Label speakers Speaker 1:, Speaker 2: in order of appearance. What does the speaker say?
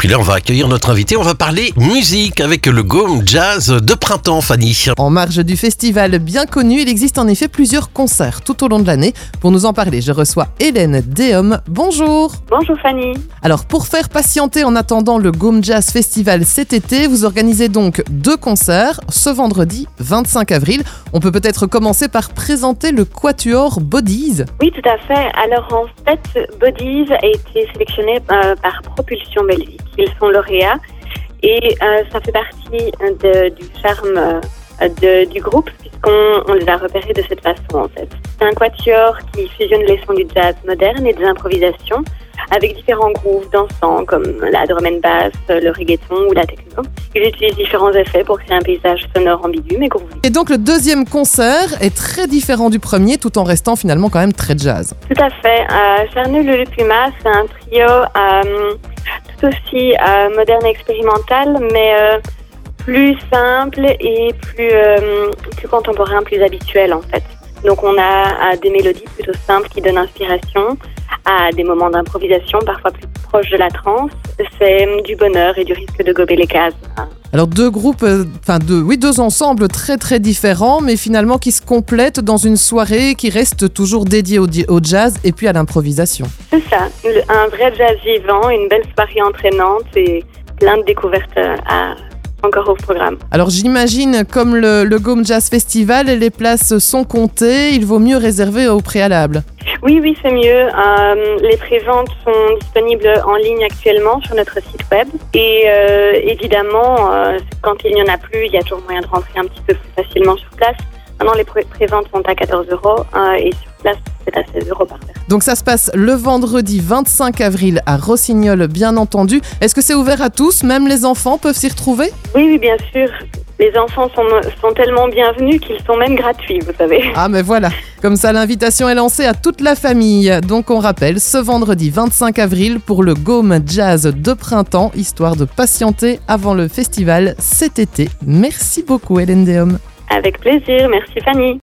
Speaker 1: puis là, on va accueillir notre invité. On va parler musique avec le Gaume Jazz de printemps, Fanny.
Speaker 2: En marge du festival bien connu, il existe en effet plusieurs concerts tout au long de l'année. Pour nous en parler, je reçois Hélène Déhomme. Bonjour.
Speaker 3: Bonjour Fanny.
Speaker 2: Alors, pour faire patienter en attendant le Gaume Jazz Festival cet été, vous organisez donc 2 concerts ce vendredi 25 avril. On peut peut-être commencer par présenter le quatuor Bodies.
Speaker 3: Oui, tout à fait. Alors en fait, Bodies a été sélectionné par Propulsion Belgique. Ils sont lauréats et ça fait partie du charme du groupe puisqu'on les a repérés de cette façon en fait. C'est un quatuor qui fusionne les sons du jazz moderne et des improvisations avec différents grooves dansants comme la drum and bass, le reggaeton ou la techno. Ils utilisent différents effets pour créer un paysage sonore ambigu mais groovy.
Speaker 2: Et donc le deuxième concert est très différent du premier tout en restant finalement quand même très jazz.
Speaker 3: Tout à fait. Charnu Lulu Puma, c'est un trio tout aussi moderne et expérimental mais plus simple et plus contemporain, plus habituel en fait. Donc on a des mélodies plutôt simples qui donnent inspiration à des moments d'improvisation parfois plus proches de la trance. C'est du bonheur et du risque de gober les cases.
Speaker 2: Alors deux groupes, deux ensembles très très différents mais finalement qui se complètent dans une soirée qui reste toujours dédiée au jazz et puis à l'improvisation.
Speaker 3: C'est ça, un vrai jazz vivant, une belle soirée entraînante et plein de découvertes encore au programme.
Speaker 2: Alors j'imagine, comme le Gaume Jazz Festival, les places sont comptées, il vaut mieux réserver au préalable.
Speaker 3: Oui, c'est mieux. Les préventes sont disponibles en ligne actuellement sur notre site web. Et évidemment, quand il n'y en a plus, il y a toujours moyen de rentrer un petit peu plus facilement sur place. Maintenant, les préventes sont à 14 € et sur place, c'est à 16 € par personne.
Speaker 2: Donc ça se passe le vendredi 25 avril à Rossignol, bien entendu. Est-ce que c'est ouvert à tous? Même les enfants peuvent s'y retrouver?
Speaker 3: Oui, bien sûr. Les enfants sont tellement bienvenus qu'ils sont même gratuits, vous savez.
Speaker 2: Ah mais voilà, comme ça l'invitation est lancée à toute la famille. Donc on rappelle, ce vendredi 25 avril pour le Gaume Jazz de printemps, histoire de patienter avant le festival cet été. Merci beaucoup Hélène Déhomme.
Speaker 3: Avec plaisir, merci Fanny.